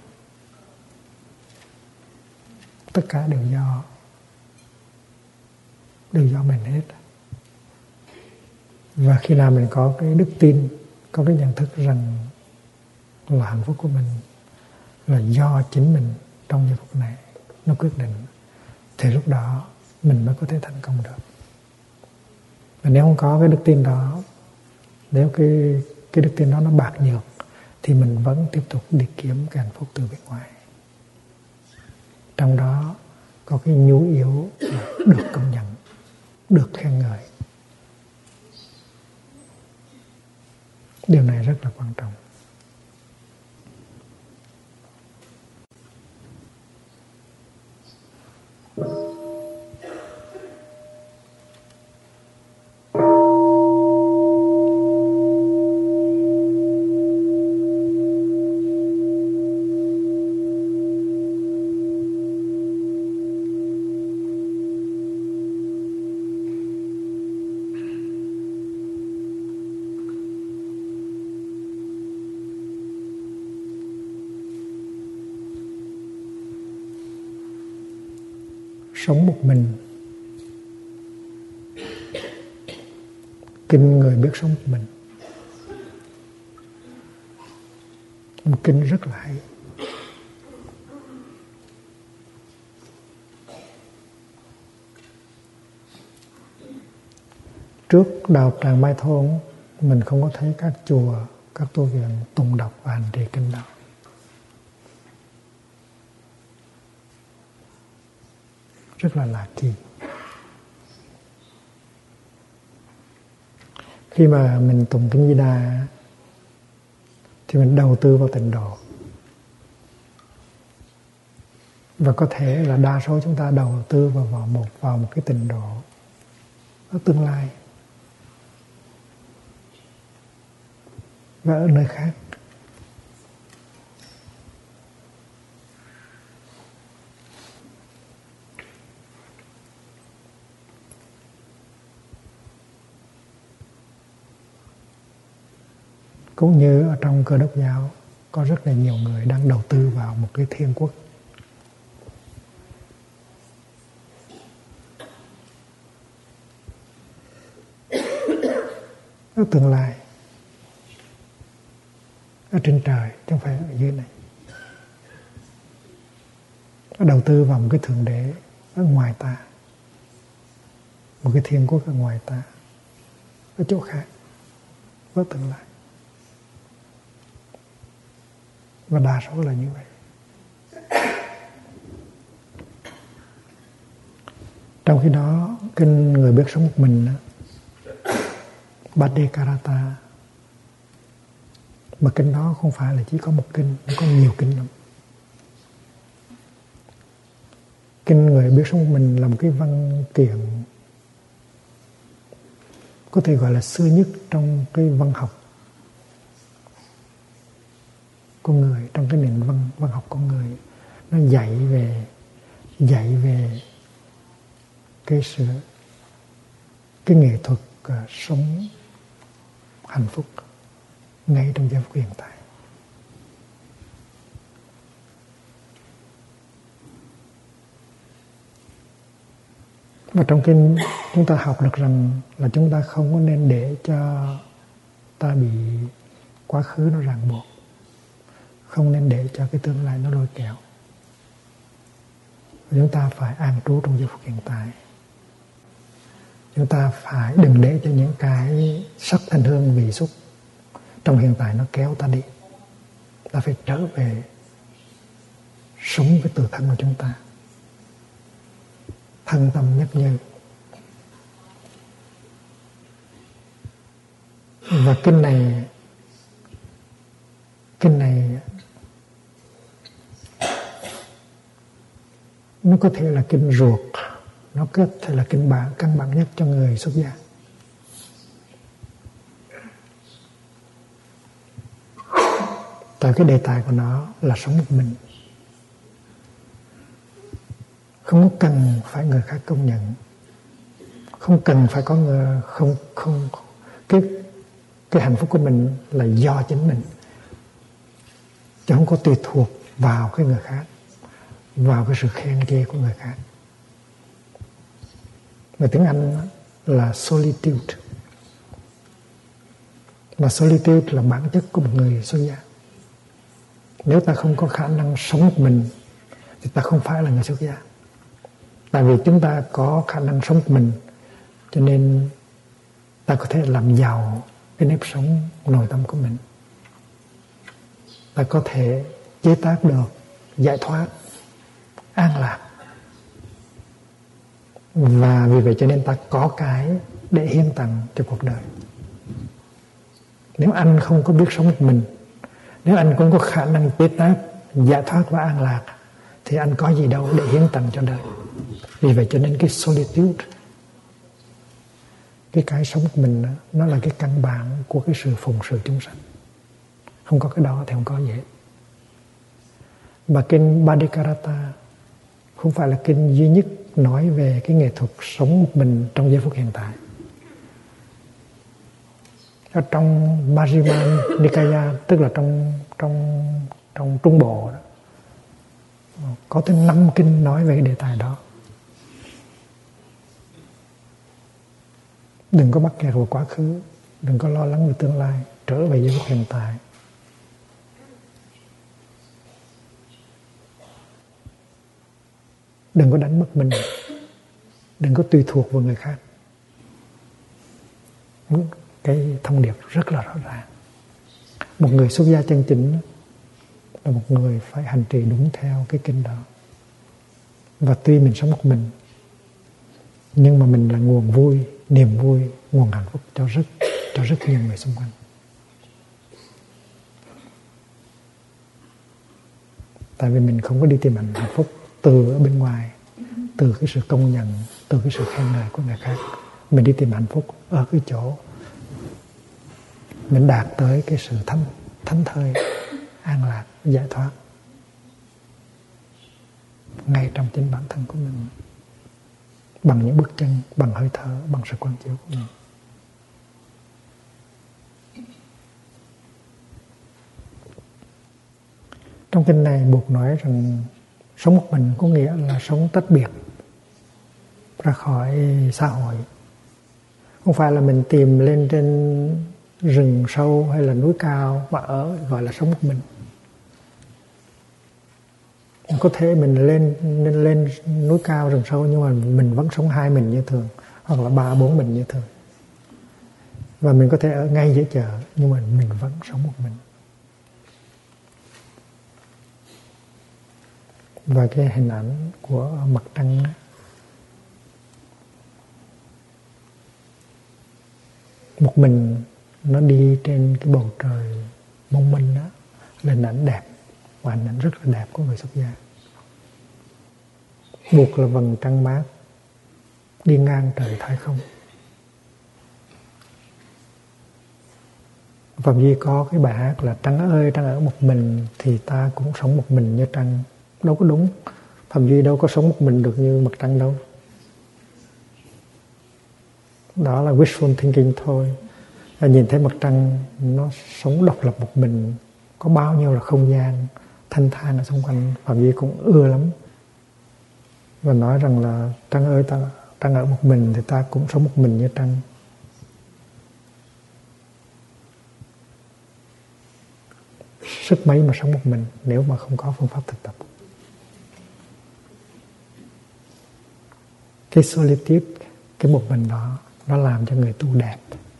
Tất cả đều do đều do mình hết. Và khi nào mình có cái đức tin, có cái nhận thức rằng là hạnh phúc của mình là do chính mình trong giây phút này nó quyết định, thì lúc đó mình mới có thể thành công được. Và nếu không có cái đức tin đó, nếu cái cái đức tin đó nó bạc nhược, thì mình vẫn tiếp tục đi kiếm cái hạnh phúc từ bên ngoài. Trong đó có cái nhu yếu là được công nhận, được khen ngợi. Điều này rất là quan trọng. Sống một mình, kinh người biết sống một mình. Một kinh rất là hay. trước đạo tràng Mai Thôn, mình không có thấy các chùa, các tu viện tụng đọc và hành trì kinh đạo. Rất là lạ kỳ. Khi mà mình tụng kinh Di Đà thì mình đầu tư vào tịnh độ. Và có thể là đa số chúng ta đầu tư vào, vào, một, vào một cái tịnh độ ở tương lai và ở nơi khác. Cũng như ở trong Cơ Đốc giáo có rất là nhiều người đang đầu tư vào một cái thiên quốc. Ở tương lai, ở trên trời chứ không phải ở dưới này. Nó đầu tư vào một cái thượng đế ở ngoài ta, một cái thiên quốc ở ngoài ta, ở chỗ khác, với tương lai. Và đa số là như vậy. Trong khi đó, kinh Người Biết Sống Một Mình, Bhaddekarata, mà kinh đó không phải là chỉ có một kinh, nó có nhiều kinh lắm. Kinh Người Biết Sống Một Mình là một cái văn kiện có thể gọi là xưa nhất trong cái văn học con người, trong cái nền văn văn học con người. Nó dạy về dạy về cái sự cái nghệ thuật uh, sống hạnh phúc ngay trong giây phút hiện tại. Và trong kinh chúng ta học được rằng là chúng ta không có nên để cho ta bị quá khứ nó ràng buộc, không nên để cho cái tương lai nó lôi kéo. Và chúng ta phải an trú trong giây phút hiện tại. Chúng ta phải đừng để cho những cái sắc thanh hương vị xúc trong hiện tại nó kéo ta đi. Ta phải trở về sống với tự thân của chúng ta, thân tâm nhất như. Và kinh này kinh này nó có thể là kinh ruột, nó có thể là kinh bản căn bản nhất cho người xuất gia. Tại cái đề tài của nó là sống một mình, không có cần phải người khác công nhận, không cần phải có người không không cái cái hạnh phúc của mình là do chính mình, chứ không có tùy thuộc vào cái người khác, vào cái sự khen chê của người khác. Mà tiếng Anh là solitude. Mà solitude là bản chất của một người xuất gia. Nếu ta không có khả năng sống một mình thì ta không phải là người xuất gia. Tại vì chúng ta có khả năng sống một mình, cho nên ta có thể làm giàu cái nếp sống nội tâm của mình. Ta có thể chế tác được giải thoát, an lạc. Và vì vậy cho nên ta có cái để hiến tặng cho cuộc đời. Nếu anh không có biết sống một mình, nếu anh không có khả năng chế tác giải thoát và an lạc, thì anh có gì đâu để hiến tặng cho đời. Vì vậy cho nên cái solitude, cái cái sống của mình, nó là cái căn bản của cái sự phụng sự chúng sanh. Không có cái đó thì không có gì hết. Và kinh Bhaddekarata không phải là kinh duy nhất nói về cái nghệ thuật sống một mình trong giây phút hiện tại. Ở trong Majjhima Nikaya, tức là trong trong trong Trung Bộ đó, có tới năm kinh nói về cái đề tài đó. Đừng có mắc kẹt vào quá khứ, đừng có lo lắng về tương lai, trở về giây phút hiện tại. Đừng có đánh mất mình, đừng có tùy thuộc vào người khác. cái thông điệp rất là rõ ràng. Một người xuất gia chân chính là một người phải hành trì đúng theo cái kinh đó. Và tuy mình sống một mình, nhưng mà mình là nguồn vui, niềm vui, nguồn hạnh phúc cho rất cho rất nhiều người xung quanh. Tại vì mình không có đi tìm hạnh phúc từ ở bên ngoài, từ cái sự công nhận, từ cái sự khen ngợi của người khác. Mình đi tìm hạnh phúc ở cái chỗ mình đạt tới cái sự thánh, thánh thơi, an lạc, giải thoát ngay trong chính bản thân của mình, bằng những bước chân, bằng hơi thở, bằng sự quán chiếu của mình. Trong kinh này Bụt nói rằng sống một mình có nghĩa là sống tách biệt ra khỏi xã hội. Không phải là mình tìm lên trên rừng sâu hay là núi cao và ở gọi là sống một mình. Có thể mình lên nên lên núi cao rừng sâu nhưng mà mình vẫn sống hai mình như thường, hoặc là ba bốn mình như thường. Và mình có thể ở ngay giữa chợ nhưng mà mình vẫn sống một mình. Và cái hình ảnh của mặt trăng một mình nó đi trên cái bầu trời mông minh đó là hình ảnh đẹp, và hình ảnh rất là đẹp của người xuất gia. Buộc là vầng trăng mát đi ngang trời thái không. Phạm Duy có cái bài hát là trăng ơi trăng ở một mình thì ta cũng sống một mình như trăng. Đâu có đúng. Phạm Duy đâu có sống một mình được như mặt trăng đâu. Đó là wishful thinking thôi. À, nhìn thấy mặt trăng nó sống độc lập một mình, có bao nhiêu là không gian thanh thản ở xung quanh, Phạm Duy cũng ưa lắm. Và nói rằng là trăng ơi ta, trăng ở một mình thì ta cũng sống một mình như trăng. Sức mấy mà sống một mình nếu mà không có phương pháp thực tập. Cái solitude, cái một mình đó, nó làm cho người tu đẹp.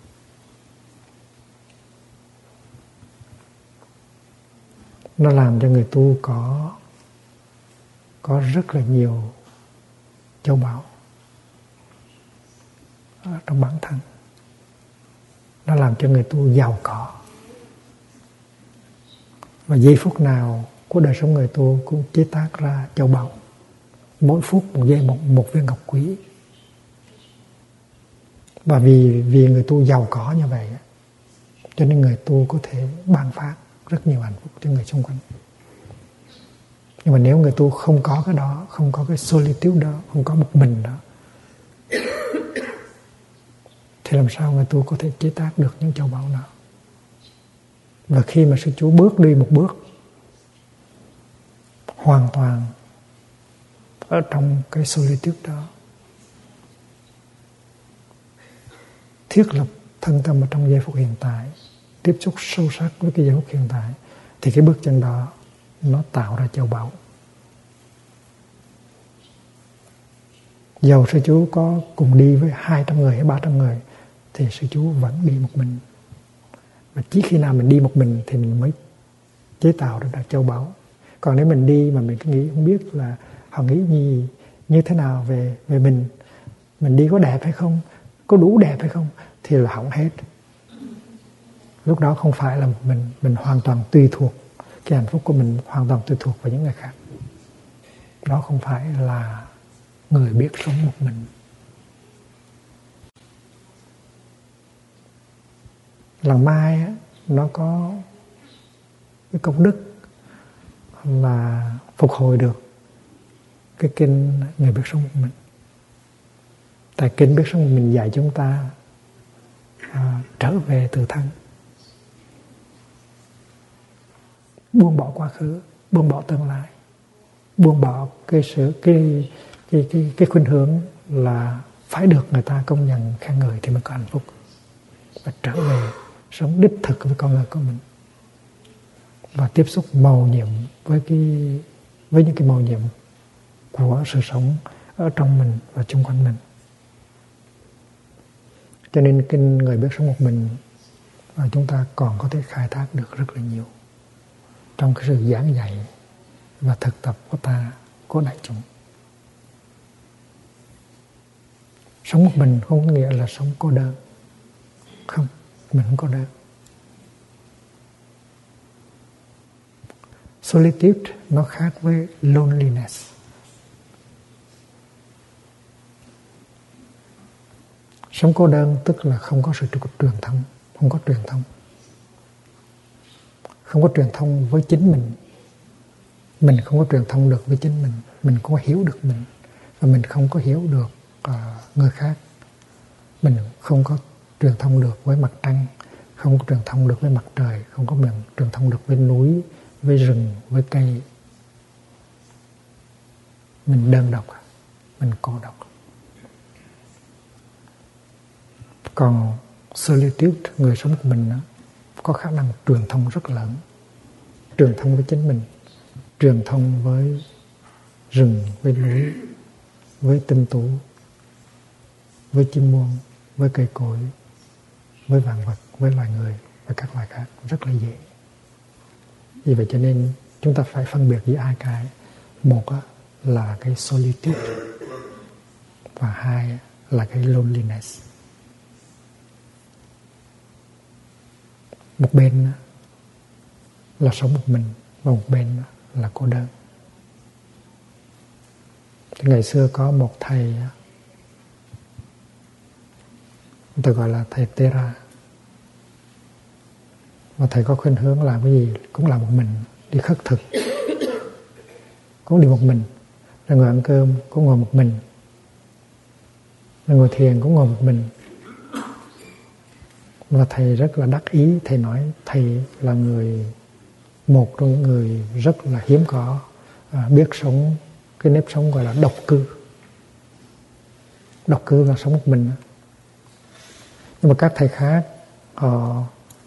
Nó làm cho người tu có có rất là nhiều châu báu ở trong bản thân. Nó làm cho người tu giàu có. Và giây phút nào của đời sống người tu cũng chế tác ra châu báu. Mỗi phút một giây một, một viên ngọc quý. Và vì vì người tu giàu có như vậy, cho nên người tu có thể ban phát rất nhiều hạnh phúc cho người xung quanh. Nhưng mà nếu người tu không có cái đó, không có cái solitude đó, không có một mình đó, thì làm sao người tu có thể chế tác được những châu báu đó? Và khi mà sư chú bước đi một bước hoàn toàn ở trong cái solitude đó, thiết lập thân tâm ở trong giây phút hiện tại, tiếp xúc sâu sắc với cái giây phút hiện tại, thì cái bước chân đó nó tạo ra châu báu. Dầu sư chú có cùng đi với hai trăm người hay ba trăm người thì sư chú vẫn đi một mình. Và chỉ khi nào mình đi một mình thì mình mới chế tạo ra châu báu. Còn nếu mình đi mà mình cứ nghĩ không biết là họ nghĩ gì, như thế nào về về mình, mình đi có đẹp hay không, có đủ đẹp hay không, thì là hỏng hết. Lúc đó không phải là mình mình hoàn toàn tùy thuộc, cái hạnh phúc của mình hoàn toàn tùy thuộc vào những người khác. Đó không phải là người biết sống một mình. Làng Mai á, nó có cái công đức là phục hồi được cái kinh người biết sống một mình. Tại kinh biết sống một mình dạy chúng ta à, trở về tự thân, buông bỏ quá khứ, buông bỏ tương lai, buông bỏ cái sự cái cái cái cái khuynh hướng là phải được người ta công nhận khen ngợi thì mới có hạnh phúc, và trở về sống đích thực với con người của mình và tiếp xúc mầu nhiệm với cái với những cái mầu nhiệm của sự sống ở trong mình và xung quanh mình. Cho nên kinh Người Biết Sống Một Mình và chúng ta còn có thể khai thác được rất là nhiều trong cái sự giảng dạy và thực tập của ta, của đại chúng. Sống một mình không có nghĩa là sống cô đơn. Không, mình không cô đơn. Solitude nó khác với loneliness. Sống cô đơn tức là không có sự truyền thông, không có truyền thông. Không có truyền thông với chính mình. Mình không có truyền thông được với chính mình. Mình không có hiểu được mình. Và mình không có hiểu được uh, người khác. Mình không có truyền thông được với mặt trăng, không có truyền thông được với mặt trời, không có mình truyền thông được với núi, với rừng, với cây. Mình đơn độc, mình cô độc. Còn solitude, người sống của mình đó, có khả năng truyền thông rất lớn. Truyền thông với chính mình, truyền thông với rừng, với núi, với tinh tú, với chim muông, với cây cối, với vạn vật, với loài người và các loài khác rất là dễ. Vì vậy cho nên chúng ta phải phân biệt giữa hai cái. Một là cái solitude và hai là cái loneliness. Một bên là sống một mình và một bên là cô đơn. Thì ngày xưa có một thầy, người ta gọi là thầy Tera, và thầy có khuynh hướng làm cái gì cũng làm một mình, đi khất thực cũng đi một mình, rồi ngồi ăn cơm cũng ngồi một mình, rồi ngồi thiền cũng ngồi một mình. Và thầy rất là đắc ý, thầy nói thầy là người một trong những người rất là hiếm có à, biết sống cái nếp sống gọi là độc cư. Độc cư là sống một mình. Nhưng mà các thầy khác họ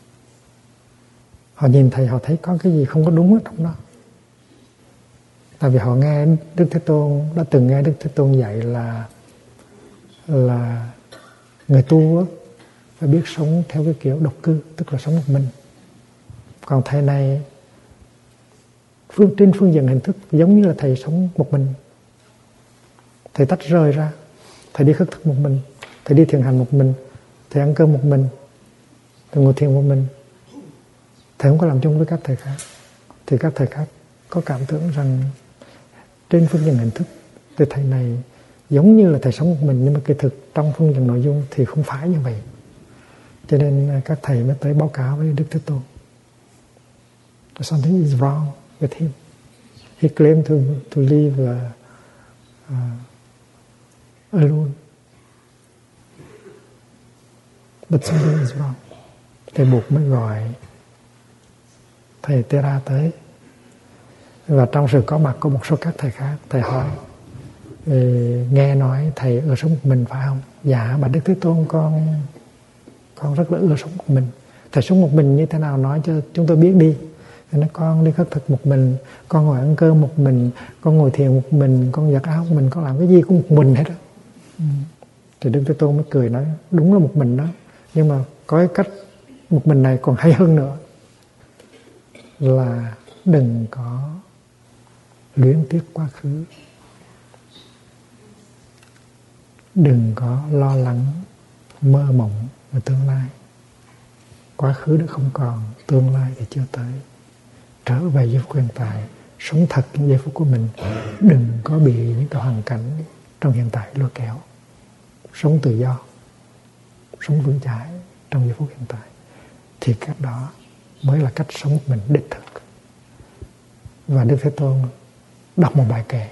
họ nhìn thầy, họ thấy có cái gì không có đúng ở trong đó. Tại vì họ nghe Đức Thế Tôn, đã từng nghe Đức Thế Tôn dạy là là người tu phải biết sống theo cái kiểu độc cư, tức là sống một mình. Còn thầy này phương trên phương diện hình thức giống như là thầy sống một mình. Thầy tách rời ra, thầy đi khất thực một mình, thầy đi thiền hành một mình, thầy ăn cơm một mình, thầy ngồi thiền một mình. Thầy không có làm chung với các thầy khác. Thì các thầy khác có cảm tưởng rằng trên phương diện hình thức thì thầy này giống như là thầy sống một mình, nhưng mà kỳ thực trong phương diện nội dung thì không phải như vậy. Cho nên các thầy mới tới báo cáo với Đức Thế Tôn. Something is wrong with him. He claimed to to live uh, uh, alone, but something is wrong. Thầy buộc mới gọi thầy Tera tới, và trong sự có mặt của một số các thầy khác. Thầy hỏi nghe nói thầy ưa sống một mình phải không? Dạ bạch Đức Thế Tôn, con con rất là ưa sống một mình. Thầy sống một mình như thế nào nói cho chúng tôi biết đi. Thầy nói con đi khất thực một mình, con ngồi ăn cơm một mình, con ngồi thiền một mình, con giặt áo một mình, con làm cái gì cũng một mình hết đó. Ừ. Thì Đức Thế Tôn mới cười nói đúng là một mình đó, nhưng mà có cái cách một mình này còn hay hơn nữa, là đừng có luyến tiếc quá khứ, đừng có lo lắng mơ mộng về tương lai. Quá khứ đã không còn, tương lai thì chưa tới. Trở về giây phút hiện tại, sống thật những giây phút của mình, đừng có bị những cái hoàn cảnh trong hiện tại lôi kéo. Sống tự do, sống vững chãi trong giây phút hiện tại, thì cách đó mới là cách sống một mình đích thực. Và Đức Thế Tôn đọc một bài kệ.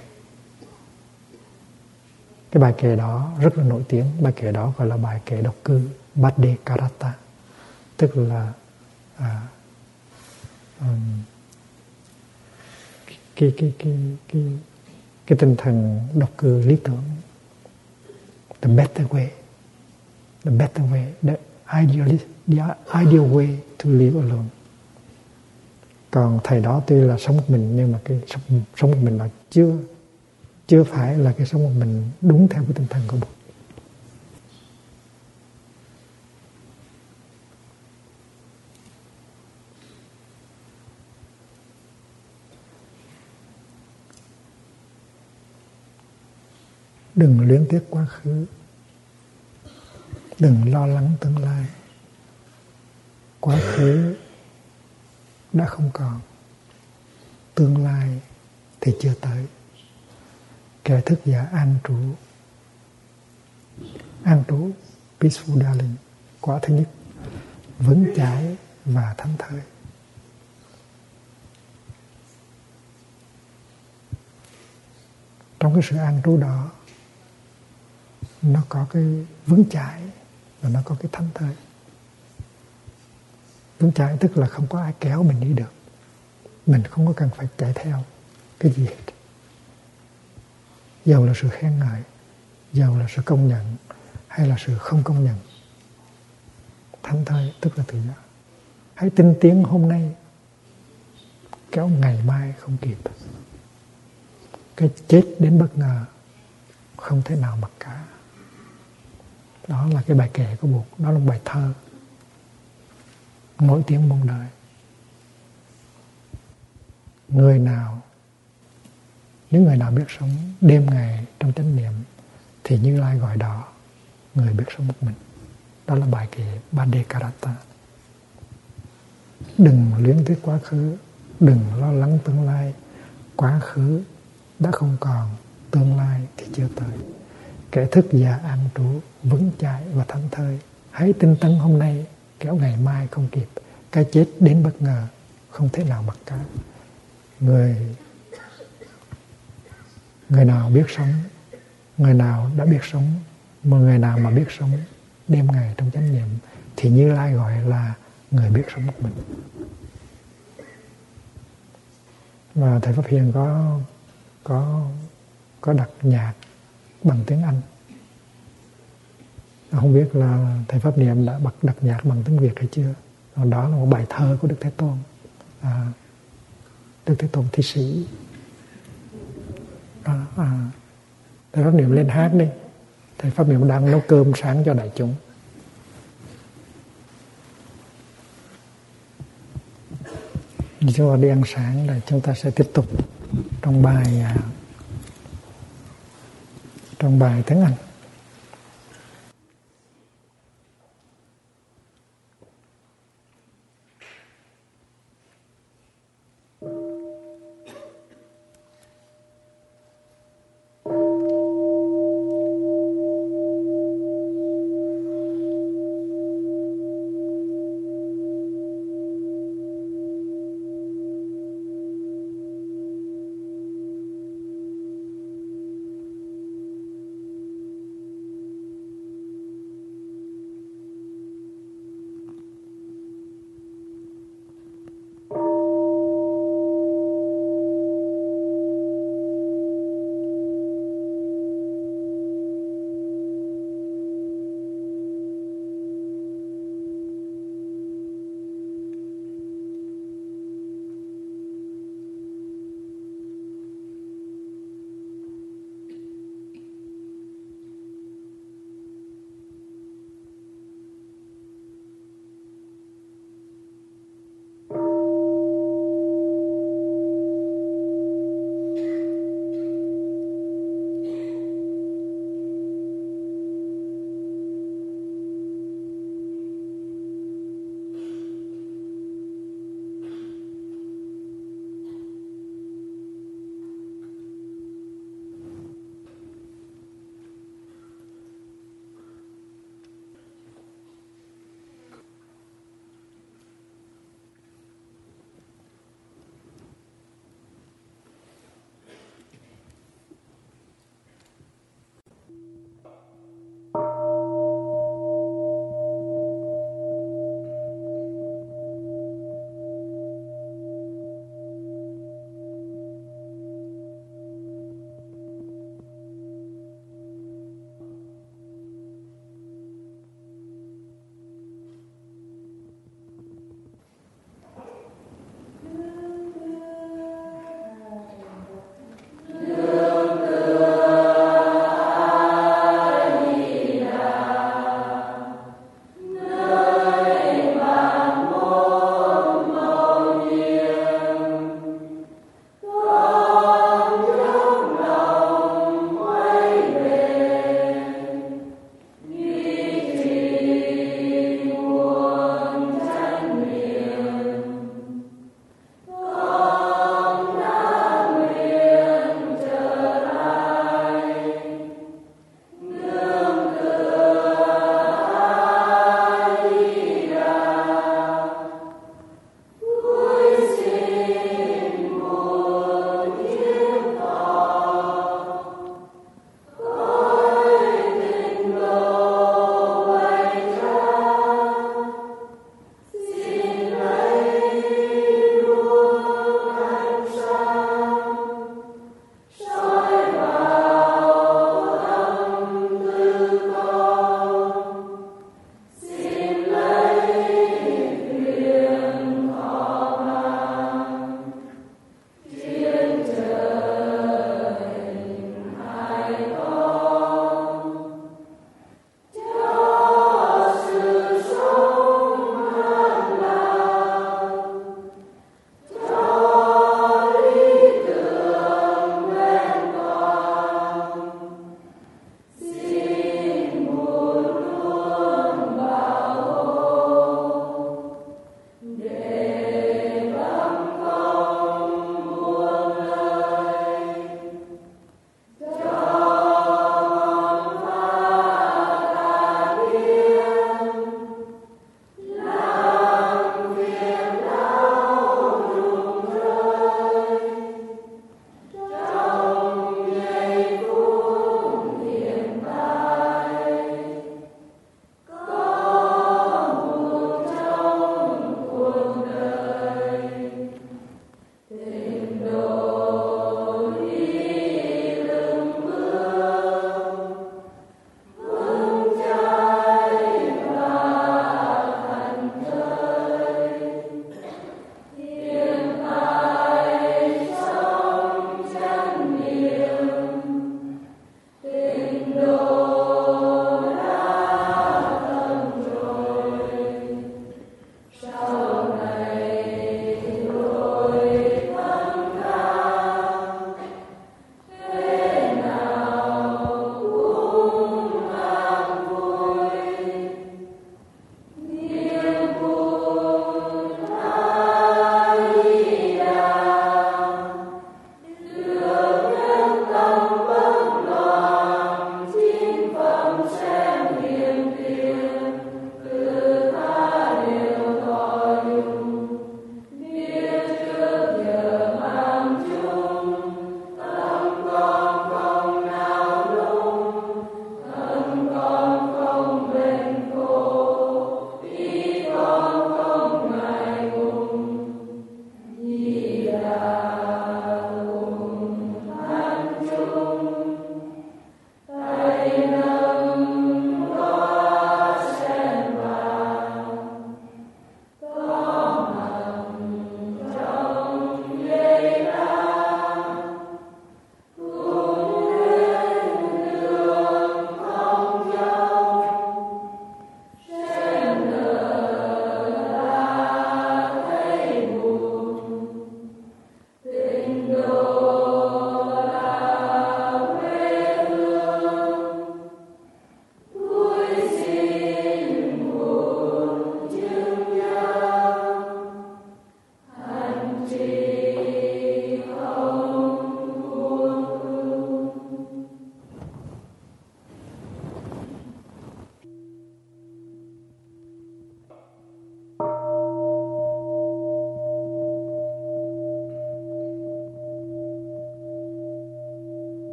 Cái bài kệ đó rất là nổi tiếng. Bài kệ đó gọi là bài kệ độc cư, Bade Karata, tức là à, um, cái, cái, cái, cái, cái tinh thần độc cư lý tưởng. The better way, the better way, the ideal, the ideal way to live alone. Còn thầy đó tuy là sống một mình, nhưng mà cái sống, sống một mình là chưa chưa phải là cái sống một mình đúng theo cái tinh thần của Bụt. Đừng luyến tiếc quá khứ, đừng lo lắng tương lai. Quá khứ đã không còn, tương lai thì chưa tới. Kẻ thức giả an trú, an trú, peaceful darling, quả thứ nhất, vững chãi và thảnh thơi. Trong cái sự an trú đó, nó có cái vững chãi và nó có cái thảnh thơi. Vững chãi tức là không có ai kéo mình đi được, mình không có cần phải chạy theo cái gì hết. Dầu là sự khen ngợi, dầu là sự công nhận hay là sự không công nhận. Thảnh thơi tức là tự do. Hãy tinh tiến hôm nay, kéo ngày mai không kịp. Cái chết đến bất ngờ không thể nào mặc cả. Đó là cái bài kệ của Bụt. Đó là một bài thơ nổi tiếng muôn đời. Người nào, những người nào biết sống đêm ngày trong chánh niệm thì Như Lai gọi đó người biết sống một mình. Đó là bài kệ Bhaddekarata. Đừng luyến tiếc quá khứ, đừng lo lắng tương lai. Quá khứ đã không còn, tương lai thì chưa tới. Kẻ thức giả an trú, vững chãi và thảnh thơi. Hãy tinh tấn hôm nay, kéo ngày mai không kịp. Cái chết đến bất ngờ, không thể nào mặc cả. Người Người nào biết sống, người nào đã biết sống, mà người nào mà biết sống đêm ngày trong chánh niệm thì Như Lai gọi là người biết sống một mình. Và thầy Pháp Hiền có có có đặt nhạc bằng tiếng Anh. Không biết là thầy Pháp Niệm đã bật đặt nhạc bằng tiếng Việt hay chưa. Còn đó là một bài thơ của Đức Thế Tôn, à, Đức Thế Tôn thi sĩ. À, à, thầy Pháp Niệm lên hát đi. Thầy Pháp Niệm đang nấu cơm sáng cho đại chúng. Chúng ta đi ăn sáng rồi chúng ta sẽ tiếp tục trong bài trong bài tiếng Anh.